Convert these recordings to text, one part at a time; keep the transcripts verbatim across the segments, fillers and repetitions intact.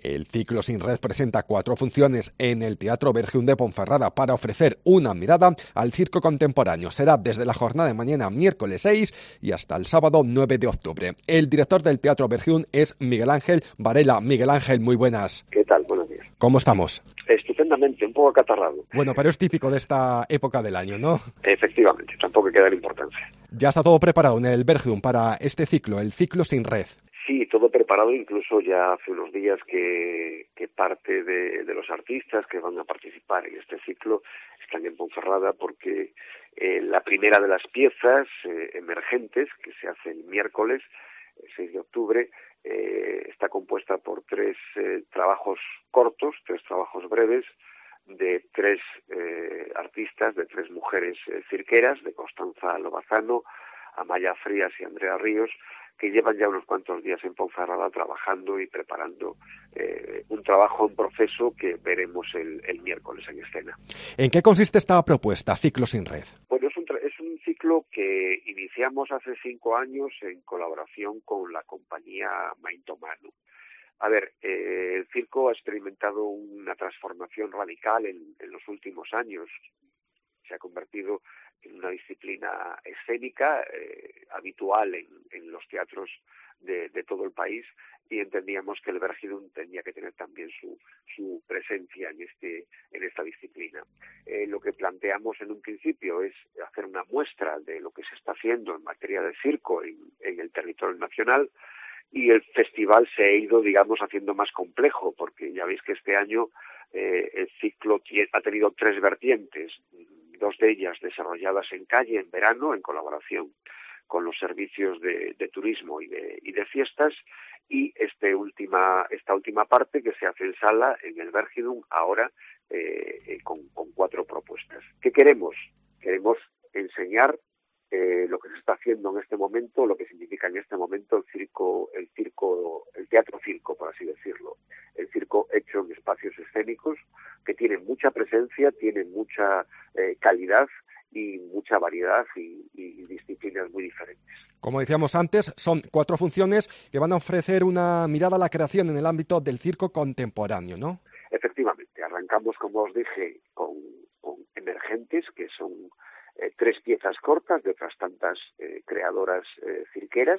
El Ciclo Sin Red presenta cuatro funciones en el Teatro Berjón de Ponferrada para ofrecer una mirada al circo contemporáneo. Será desde la jornada de mañana, miércoles seis, y hasta el sábado nueve de octubre. El director del Teatro Berjón es Miguel Ángel Varela. Miguel Ángel, muy buenas. ¿Qué tal? Buenos días. ¿Cómo estamos? Estupendamente, un poco acatarrado. Bueno, pero es típico de esta época del año, ¿no? Efectivamente, tampoco hay que dar importancia. Ya está todo preparado en el Berjón para este ciclo, el Ciclo Sin Red. Sí, todo preparado, incluso ya hace unos días que, que parte de, de los artistas que van a participar en este ciclo están en Ponferrada porque eh, la primera de las piezas eh, emergentes que se hace el miércoles, el seis de octubre, eh, está compuesta por tres eh, trabajos cortos, tres trabajos breves, de tres eh, artistas, de tres mujeres eh, cirqueras, de Constanza Lobazano, Amaya Frías y Andrea Ríos, que llevan ya unos cuantos días en Ponferrada trabajando y preparando eh, un trabajo en proceso que veremos el, el miércoles en escena. ¿En qué consiste esta propuesta, Ciclo Sin Red? Bueno, es un, es un ciclo que iniciamos hace cinco años en colaboración con la compañía Mainto Manu. A ver, eh, el circo ha experimentado una transformación radical en, en los últimos años. Se ha convertido en una disciplina escénica eh, habitual en, en los teatros de, de todo el país, y entendíamos que el Berjidun tenía que tener también su, su presencia en este en esta disciplina. Eh, lo que planteamos en un principio es hacer una muestra de lo que se está haciendo en materia de circo en, en el territorio nacional, y el festival se ha ido, digamos, haciendo más complejo, porque ya veis que este año eh, el ciclo tiene, ha tenido tres vertientes, dos de ellas desarrolladas en calle, en verano, en colaboración con los servicios de, de turismo y de, y de fiestas, y este última, esta última parte que se hace en sala, en el Berjidun, ahora eh, con, con cuatro propuestas. ¿Qué queremos? Queremos enseñar Eh, lo que se está haciendo en este momento, lo que significa en este momento el circo, el circo, el teatro circo, por así decirlo, el circo hecho en espacios escénicos que tienen mucha presencia, tienen mucha eh, calidad y mucha variedad y, y disciplinas muy diferentes. Como decíamos antes, son cuatro funciones que van a ofrecer una mirada a la creación en el ámbito del circo contemporáneo, ¿no? Efectivamente, arrancamos, como os dije, con, con emergentes, que son Eh, tres piezas cortas de otras tantas eh, creadoras eh, cirqueras,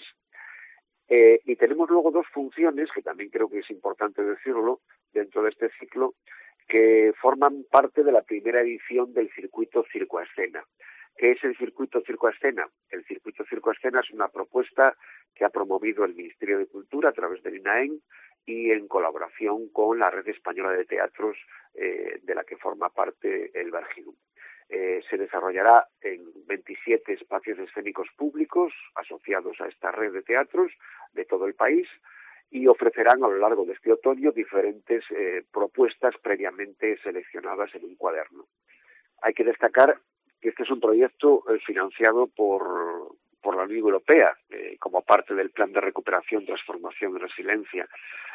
eh, y tenemos luego dos funciones, que también creo que es importante decirlo, dentro de este ciclo, que forman parte de la primera edición del circuito Circo a Escena. ¿Qué es el circuito Circo a Escena? El circuito Circo a Escena es una propuesta que ha promovido el Ministerio de Cultura a través del INAEM y en colaboración con la Red Española de Teatros eh, de la que forma parte el Berjidun. Eh, se desarrollará en veintisiete espacios escénicos públicos asociados a esta red de teatros de todo el país, y ofrecerán a lo largo de este otoño diferentes eh, propuestas previamente seleccionadas en un cuaderno. Hay que destacar que este es un proyecto eh, financiado por, por la Unión Europea eh, como parte del Plan de Recuperación, Transformación y Resiliencia.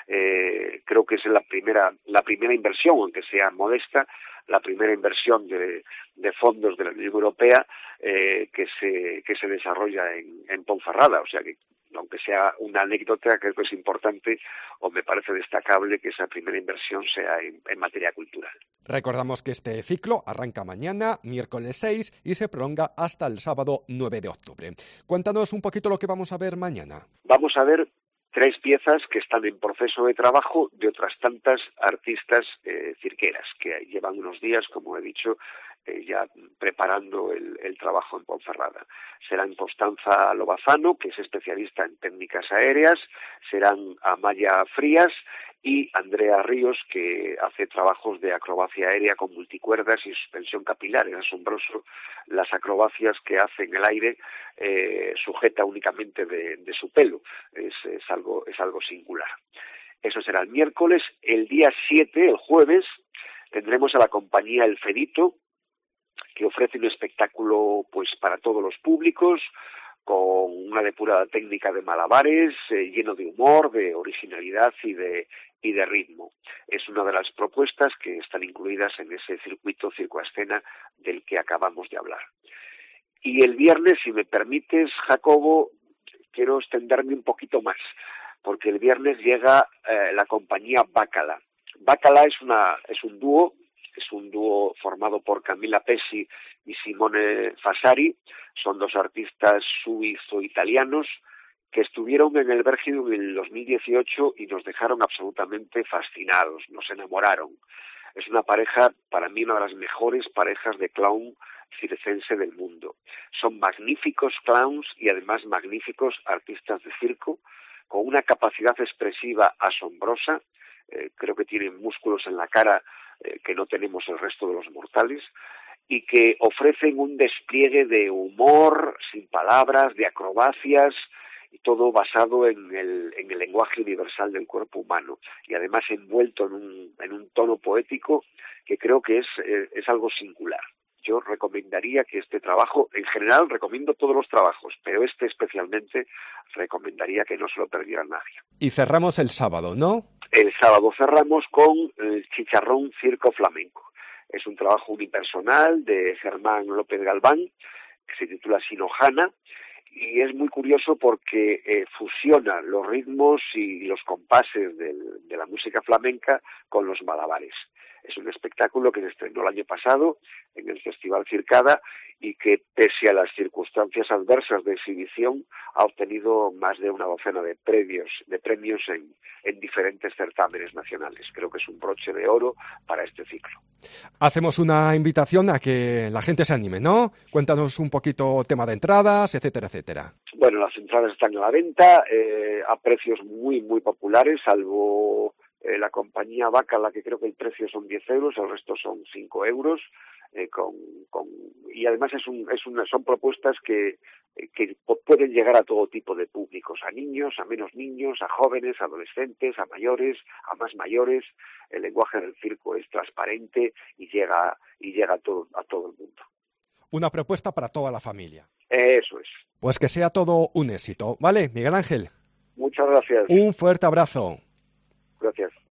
Eh, creo que es la primera, la primera inversión, aunque sea modesta, la primera inversión de, de fondos de la Unión Europea eh, que se que se desarrolla en, en Ponferrada. O sea que, aunque sea una anécdota, creo que es importante o me parece destacable que esa primera inversión sea en, en materia cultural. Recordamos que este ciclo arranca mañana, miércoles seis, y se prolonga hasta el sábado nueve de octubre. Cuéntanos un poquito lo que vamos a ver mañana. Vamos a ver tres piezas que están en proceso de trabajo de otras tantas artistas eh, cirqueras que llevan unos días, como he dicho, eh, ya preparando el, el trabajo en Ponferrada. Serán Constanza Lobazano, que es especialista en técnicas aéreas, serán Amaya Frías y Andrea Ríos, que hace trabajos de acrobacia aérea con multicuerdas y suspensión capilar. Es asombroso las acrobacias que hace en el aire, eh, sujeta únicamente de, de su pelo. Es, es algo, es algo singular. Eso será el miércoles. El día siete, el jueves, tendremos a la compañía El Fedito, que ofrece un espectáculo pues para todos los públicos, con una depurada técnica de malabares, eh, lleno de humor, de originalidad y de y de ritmo. Es una de las propuestas que están incluidas en ese circuito Circo a Escena del que acabamos de hablar. Y el viernes, si me permites, Jacobo, quiero extenderme un poquito más, porque el viernes llega eh, la compañía Bacala. Bacala es, una, es un dúo, es un dúo formado por Camilla Pesci y Simone Fasari, son dos artistas suizo-italianos que estuvieron en el Berghium en el dos mil dieciocho y nos dejaron absolutamente fascinados, nos enamoraron. Es una pareja, para mí, una de las mejores parejas de clown circense del mundo. Son magníficos clowns y además magníficos artistas de circo, con una capacidad expresiva asombrosa. Eh, creo que tienen músculos en la cara eh, que no tenemos el resto de los mortales, y que ofrecen un despliegue de humor, sin palabras, de acrobacias, y todo basado en el, en el lenguaje universal del cuerpo humano, y además envuelto en un, en un tono poético que creo que es, eh, es algo singular. Yo recomendaría que este trabajo, en general recomiendo todos los trabajos, pero este especialmente recomendaría que no se lo perdiera nadie. Y cerramos el sábado, ¿no? El sábado cerramos con el Chicharrón Circo Flamenco. Es un trabajo unipersonal de Germán López Galván, que se titula Sinojana, y es muy curioso porque eh, fusiona los ritmos y los compases del, de la música flamenca con los malabares. Es un espectáculo que se estrenó el año pasado en el Festival Circada y que, pese a las circunstancias adversas de exhibición, ha obtenido más de una docena de premios, de premios en, en diferentes certámenes nacionales. Creo que es un broche de oro para este ciclo. Hacemos una invitación a que la gente se anime, ¿no? Cuéntanos un poquito tema de entradas, etcétera, etcétera. Bueno, las entradas están a la venta eh, a precios muy, muy populares, salvo eh, la compañía Bacala, que creo que el precio son diez euros, el resto son cinco euros. Eh, con, con y además es un, es una, son propuestas que, que pueden llegar a todo tipo de públicos, a niños, a menos niños, a jóvenes, a adolescentes, a mayores, a más mayores. El lenguaje del circo es transparente y llega y llega a todo, a todo el mundo. Una propuesta para toda la familia. Eso es. Pues que sea todo un éxito, ¿vale, Miguel Ángel? Muchas gracias. Un fuerte abrazo. Gracias.